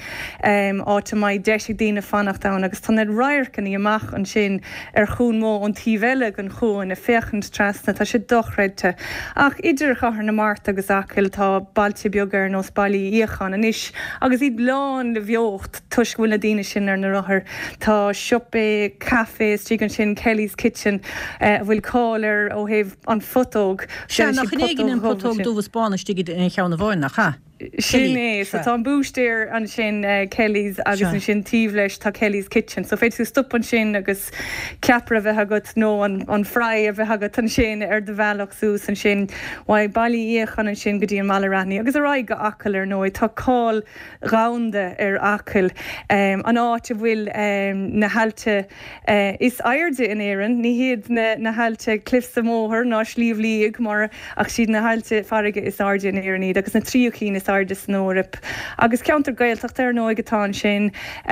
áta mai deisi daine fannacht ann, agus tá na raircan í amach an sin ar chuún mó an tíhheile an chuin na féchant trasna tá sé dochreidte. Ach idir chahar na Mart agus acail tá bailte beagar nó bailí íochan an isis, agus iad lán le bheocht tuisghfuil na daine sin ar na rathair. Tá siopa, cafés, tí an sin Kelly's Kitchen, bhfuil cáir ó héh an fotóg. Se nach chinégin an fotóg dúhas bána stigid in cheanna bháinach, ha? Sin so tá bústéir an sin Kelly's agus an sin tíh leis tá Kelly's Kitchen. So féidir tú stop an sin agus ceapra bheith agat nó an frei a bheith agat an sin ar de bhealach sús an sin bhaid bailí íochan an sin go dtí an Malranní. Agus a raig go acail ar nóid tá cáil raunda ar acail. An áte bhfuil na heilte is airde in éan, ní hiad na heilte clifs sa móthir ná slíomhlíigh mar ach siad na heilte farige is airde in éan iad, agus na tríochín is airde snórip. Agus ceantar gailteachta ar nóid gotá sin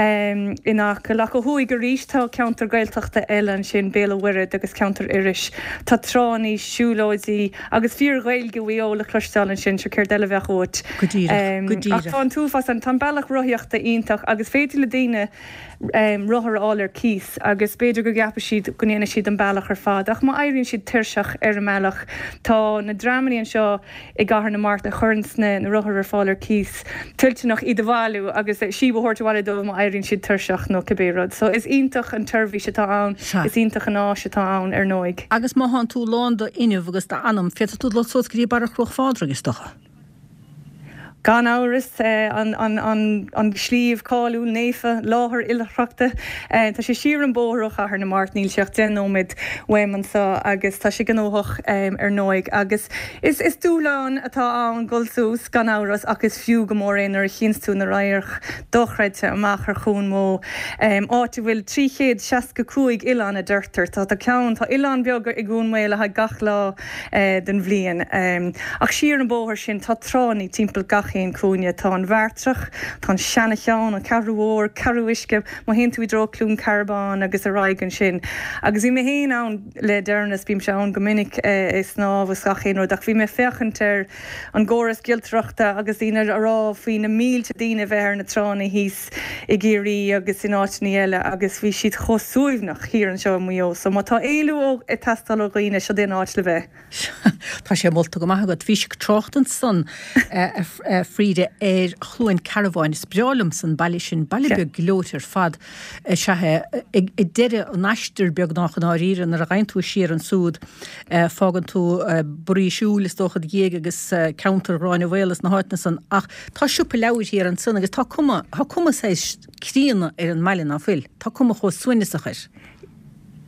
in acail. Ach go thuig go ríis tá ceantar gailteachta eile an sin béla wirid agus ceantar iris. Tá tránaí, siúlóidí agus fíor gail go bhíola chlostal an sin se céir deile bheith ót. Ach tá an túfas an tan bailach roiíochta ionintach agus féidir le daine rothar áir cís agus beidir go gappa siad go néana siad an bailach ar fad. Ach má éironn siad tuirseach ar an meach. Tá na dramaíon seo I gahar na Mart a churnsna na rothar ar fáil ar cís. Tuilte nach iad bhhaú agus si bhthirtahile dómh má éironn siad tuirseach nó cibérad. So is ionintach an turbhí se tá ann, is ionintach an áis se tá ann ar nóig. Agus má han tú lán do inniu agus tá anam féta tú lo sóscrí bar a chroch fádra is docha. Gan áras an slíomh cáúil néfa láthair ilachreachta. Tá sé siar an bóthach a na Mart níl seach denóid wemansa agus tá sé gnóthach ar nóig. Agus is dúláin atá an golsús gan áras agus fiú go mór éonar chinstú na rairch dochreidte amach ar chuún mó. Áte bhfuil 365 Ileán a dúirtar, tá ceann tá Ileán beagar I gún méile ha gach lá den bhliain. Ach siar an bóthir sin tá tránaí timpeall gach chéin cúne tá an bhartrach, tá seanna teán an carúhór, carúisce, má hen tú I dro clún carbán agus a raigan sin. Agus bhí me héin an le dearnas bím se an gomininic is náh scachéin ó, ach bhí me fechantar an ggóras giltreachta agus ínar ará faoin na mílte daine bheith na trána híos I ggéirí agus in áitní eile agus bhí siad chosúimhnach hir an seo muo. So má tá éú ó I testal ó ghoine se den áit le bheith. Tá sé molta go maithagad bhí sig trochtan san Fríde chluin carabháin is brealamm san bailí sin bailibeg glótar fad sethe I deire an naisteir beag nach an áíran ar a gaint tú siar an súd fágan tú burí siúlas dóchad géig agus counter ráin bhhélas na háitna san ach tá siúpa leabhar hir an san agus tá cuma sé críanna ar an meilin á fil. Tá cuma chó suinneachir.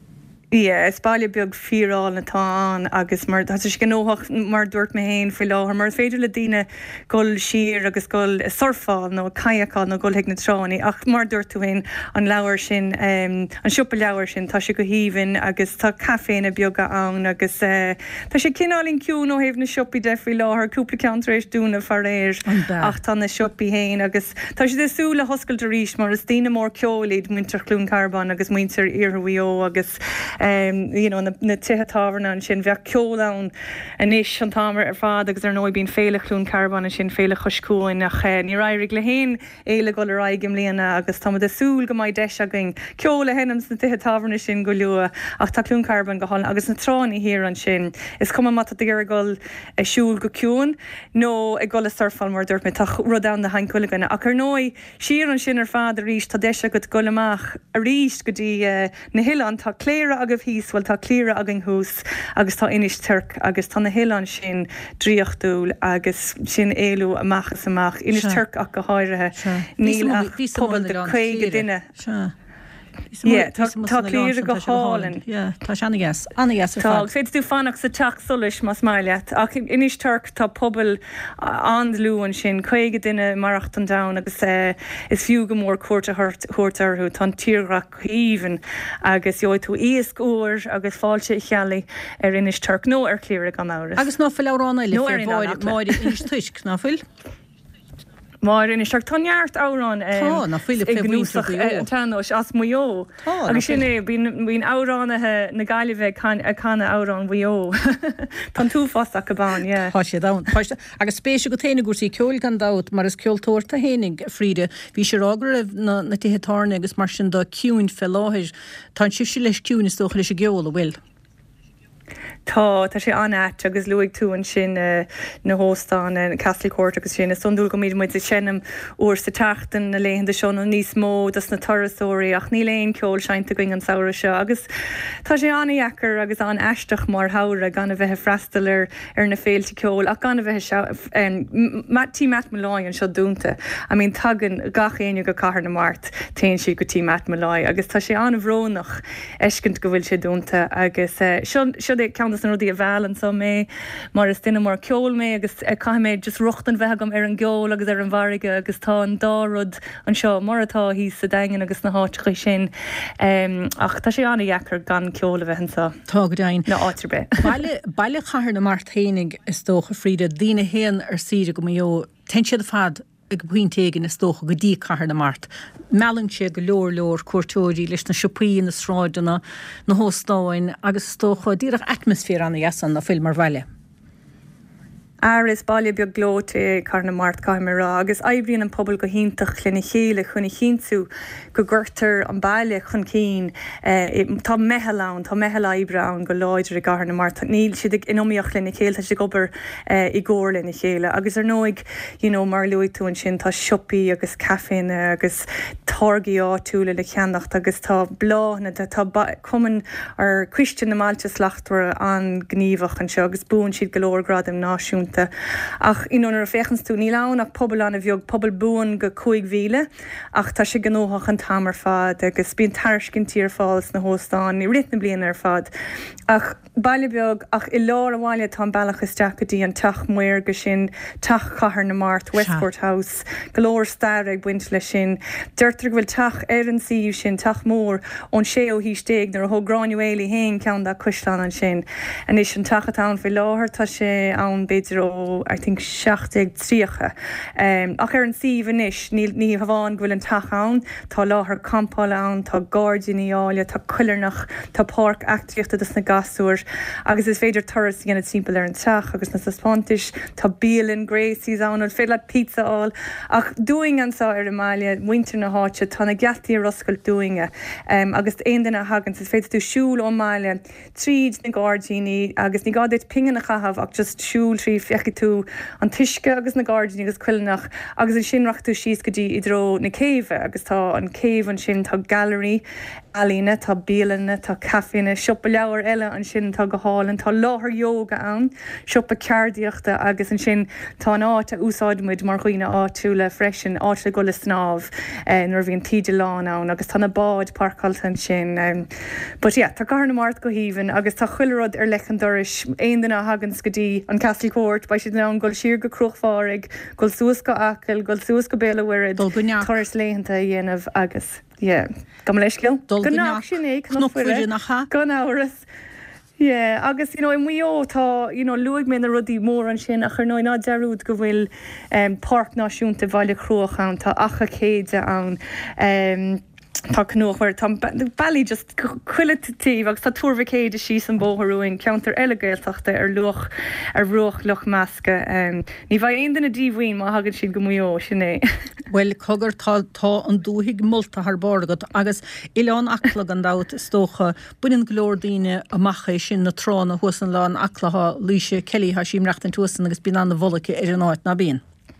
Is bailile beag fiáil natáin agus mar sé gnóach mar dúirt mé héin fi láthir mar féidir le daine gol sir agus gol surfáil nó caiacáil nó golhéic na tránaí ach mar dúirt tú hain an leabhar sin an siúpa leabhar sin tá sé go híhann agus tá caféna beaga ann agus tá sé cinálín ciún ó héh na siúpaí de fi láthir cúpla ceantaréis dúna far réir ach tá na siúpaí héin agus tá sé desúla hoscail de ríis mar is daine mór ceolaíd muintear clún carbán agus muintear iarhuió agus na tithe tábharna an sin bheith ceolán inis an támar ar fád agus ar nó bíon féle clún carbán sin féle chuscúin nach ní rairigh le héin éile go le raigim léana agus tá desúl go maiid deis agin ceola henams na tithe tábharna sin go lua ach tá clún carbán go hála agus na tránaí hir an sin is cum mat a ar gol siúl go ciún nó ag gola surfáil mar dúirt me tá rudán na hain chuileganna ach ar nói siar an sin ar fád a ríis tá deise go golamach a ríis go dtí na hián tá cléire agah híshfuil tá clíre agin hús agus tá inis turc agus tá na hián sin dríochtúil agus sin éú amachchas amach inis turc ach go háirithe níl pobal de chuige duine. Tá clíre go hálan. Tá se annagas Tá féidir tú fannach sa teach solis mas maiile ach inis turc tá pobal anlúin sin chuige duine marachtan da agus is fiú go mór cuairtarthú tá tíreach híhann agus joo tú íoscúir agus fáilte chealaí ar inis turc nó ar clíre gan áras. Agus nó fel áránna le máid inis tuisc ná fuil? Mar in seach tanart árán na fuile tannos as muo. Agus sinné bhín áránathe na gaiileheh chana árán bhuió. Tá tú fáach go bán, Tá sé dáiste. Agus spéise go téine gúsí ceol gan dát mar is ceoltóirta hénig fríide. Bhí sé rágur na tithe agus mar sin do ciún fel láthir tá si leis ciún is tócha leis sé geol a bhfuil. Tá sé anat agus luigh tú an sin na hóstáin na Castle Court agus sin sundul go míid muid sinnam úr sa teachtain na léhan de seán níos mó das na tarrasóirí ach ní léon ceol seinta going an saoire seo agus tá sé annaheacar agus an eisteach mar hára gan a bheitthe freistalir ar na féilte ceol ach gan a bheitthe tí mat meáin seo dúnta a mín tagan gachéine go cahar na mát téann si go tí mat meáin agus tá sé an bhrónach eiscint go bhfuil sé dúnta agus seo é count an rudí a bhean so mé mar is duine mar ceol mé agus caiimiid just ruchtan bhegam ar an geol agus ar an bharige agus tá an dárod an seo martá hí sa dain agus na háitcha sin ach tá sé anna dheacar gan ceola bheithan sa. Tá go dain na áitirbe. Baile chahar na marthénig is tócha fríide dína héan ar siide go mé ten siad a fad ag bhuiintéigin is tócha go dtí chahar na mart. Meallann sé go leor cuairteoirí leis na sipaí na sráidena na hóstáin agus tócha díreach atmosfér anna jasan na film mar bhaile. Is bailile beag glóte carna mart caiimrá agus aibríonn an pobl go híntaach lena chéile chuna chinú go ggurtar an bailile chun cín tá mehalán tá mehel ibrán go láidir a garna mart níl siad inomíoch lena chéile si gobar i ggóir lena chéile agus ar nóig mar luigh tú an sin tá siopí agus caféin agus targaí áúla le cheannacht agus tá blána tá cuman ar cuiiste na máilte slachtúir an gníomhach an seo agus bún siad golóirgrad am náisiúnta ach ar féchans tú ní lán ach pobl anna bheog pobl buin go 5,000 ach tá sé gnóthach an tamar fad agus bíon taircin tír fáils na hóstáin ní rit na blian ar fad ach bailile beag ach i lá a bháile tá bailachas deachadí an teach muir go sin teach chahar na mart Westport House golóir stair ag buint le sin deirtar bhfuil teach ar an síú sin teach mór ón sé ó hí stéig nar a thógráinúéala héin ceann dá cuisteán an sin an is an tachatán fi láthir tá sé an beidir I think 63 ach ar an síomhan is ní bháin bhfuil an tachán tá láthair campáil ann tá gáirdiníáile tá cuilearnach tá párc actíochta na gasúir agus is féidir turas gana timppla ar an teach agus na saspáis tá bíalinn Gracie's anil fé le pizzaáil ach dúing ansá ar Amália muintear na háite tá na gceattaí roscail dúinge agus aon duine hagann is féidir tú siúil ó Máile tríd na gáirdaoine agus ní gáid pingan na chahabh ach just siúil trí cechi tú an tuisce agus na gardaí agus cuilinach agus an sinreachtú síos go dtí I dro na céimhe agus tá an céimh an sin tá gallery alína tá bíalanna tá caffeine siopa leabhar eile an sin tá go hálan tá láthair yoga an siopa ceardaíochta agus an sin tá an áit a úsáidmuid mar chuoine áitiúla freisin áit le go le snámh nuair bhíon tiide lán ann agus tá na báid parcáilta an sin but yeah, tá gar na mát go híhann agus tá chuilerod lechan doris aon duna hagans go dtí an Castle Court ba si ná an goil siar go cruchfárig goil suas go acail goil suas go béalahhuiid thoras léhananta dhéanamh agus Gam leisciil Gná sinné gan áras. agus I mhuió tá luigh mé na rudí mór an sin a chu nó ná dearúd go bhfuil park náisiúnta bhaile cruachan tá acha céide an tá cnúchhar tá bailí just chuiletíh agus tá túrhacéide sí an bóthúin ceantar eilegéilteachta luch ruach loch measca ní bhaid aon duna díomhhaoin má hagann siad go mhuió sinné. Well cogur tá an dúthaigh multa th bordagad agus Ileán acla an dat stócha buinn glórdíine amachcha sin na trána thusan leán aclatha líise Kelly ha sí reachtain tuasan agus bín anna bholacha ar an áit na bíon.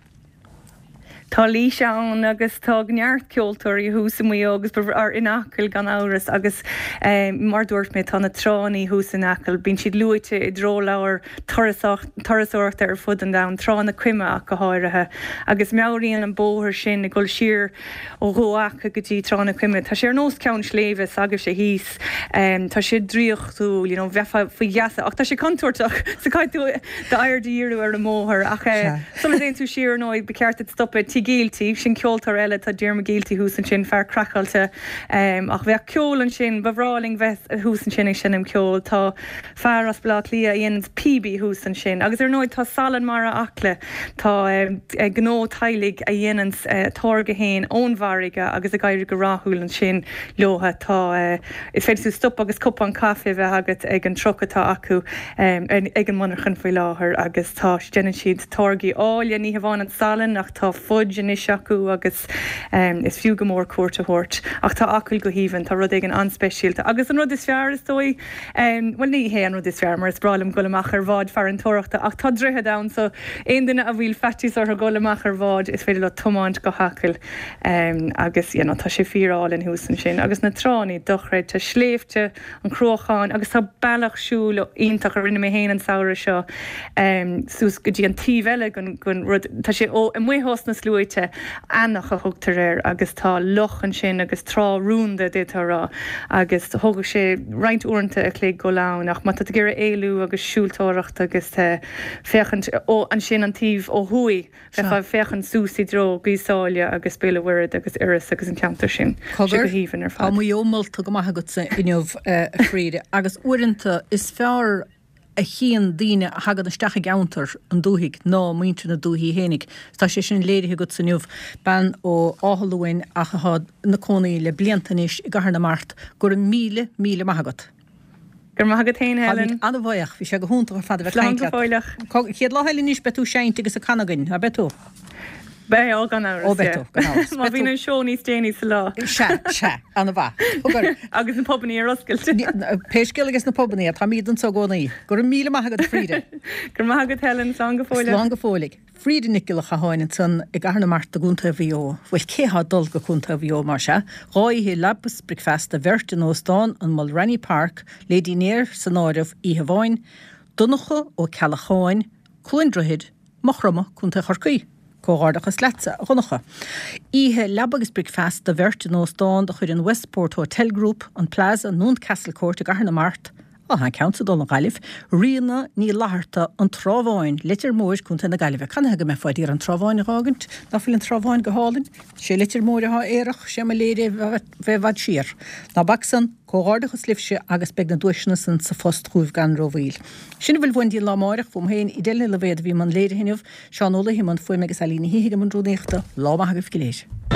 Tá lí seán agus tá gneart ceoltóir I hús mí agus ar inachil gan áras agus mar dúirt mé tá na tránaí hús in acail, bín siad luite I dró leabhar tarasúirta ar fud an da trána cuime ach go háirithe agus meabhraíonn an bóthir sin I gcuil siar ó thuacha go dtí trána cuime. Tá sé ar nós ceann sléimhes agus sé híos tá sé dríochtú bhefa faheasa ach tá sé contúirteach sa caiitú de airdíú ar an móthir ach solas éon tú siar nóid beceart stoppa Gíltí sin ceoltar eile tá dearma gíltí hús an sin fear cracáilte ach bheith ceol an sin bhráling bheith hús an sin ag sin am ceol tá fear as blá lia dhéanamh PB hús an sin agus ar nóid tá salan mar acla tá gnó tailig a dhéanans tága héin ónmharige agus a gaiir go ráthúil an sin leotha tá is féidir stop agus cup an cafe bheith agat ag an trochatá acu ag an munarchan faoi láthair agus tá dénn siad tágaí áile ní hamháin an salan ach tá fud is seacu agus is fiú go mór cuairte thuirt ach tá acail go híhann tá rud ag an anspéisialta agus an rud is fear is dói bhfuil ní hé an rud is fear mar is bralam golamach ar bhád fear an toireachta ach tá drithe da so aon duine a bhfuil fetis ar golamach ar bhád is féidir le tomáint go hacail agus tá sé fíráil in hús an sin agus na tránaí dochreid tá sléifte an crocháin agus tá bailach siúil ionach a rinne mé héana an saoire seo sús go dtí an tíhheile gon rud tá sé ó i muhos na slúid annach a thugtar agus tá loch an sin agus trá rúnda détarrá agus thugad sé roint uanta a clé go lán ach mata gur éú agus siúltóireacht agus féchant ó an sin an tíomh ó thuí féchan súsí dro gúsáile agus béalahhuiid agus iris agus an ceantar sin híhann ar fá. Muomolta go maithe go inmh fríide agus uanta is fearr a chéan daine a hagad an stacha gauntar an dúhiigh ná muinte na dúhí hénig. Tá sé sin léirithe go sanniuh ban ó áhalúin a chaád na cónaí le bliantanis I gahar na mart gur 1,000 maithagad. Gur maithagad hain Helen? Anna bhaoach, bhí sé go húnta ar fada bheith leanglach. Chéad láthailen níos betú seint agus a canagain, a betú? Bé á gan áras. Ó betú, gan áras. Má bhín an seo níos déanaí sa lá. Se, anna bha. Agus na pobaní ar oscailt. Péiscil agus na pobaní a tá míad an sógónaí. Gur 1,000 maithagad fríide. Gur maithagad Helen slán go fóilig. Slán go fóilig. Fríide Nicola chaáin san I gahar na mart a gúnta bhío. Bhfuil céhá dul go cúnta bhío mar se. Ráithí labas bricfest a bhirte nóstáin an Mulrenny Park, Lady Near san áirih I Haváin, Dunacha ó Calacháin, Cúindrahid, Mochrama cúnta Chorcaí. Cóghardachas letsa a chunacha. Ihe labagus bricfest a bhirte nóstáin a chuir an Westport Hotel Group an Plaza Nún Castle Court a gahar na mart. A han count dul na galibh, riana ní láharta an trábháin litir mór chunta na galibh. Canna go me fáid an trábháin a rágant, na fil an trábháin go hálinn, sé litir mór a éireach sé me léire bheith siar. Na baksan cóghardachas lifse agus beg na dúisna san sa fóstrúh gan rohíl. Sinna bhfuil bhain dí lámáireach fum héin I déile le bhéad bhí man léire hinmh, seán óla himman fuim agus alína híige man drúnéachta, láma hagah go léis.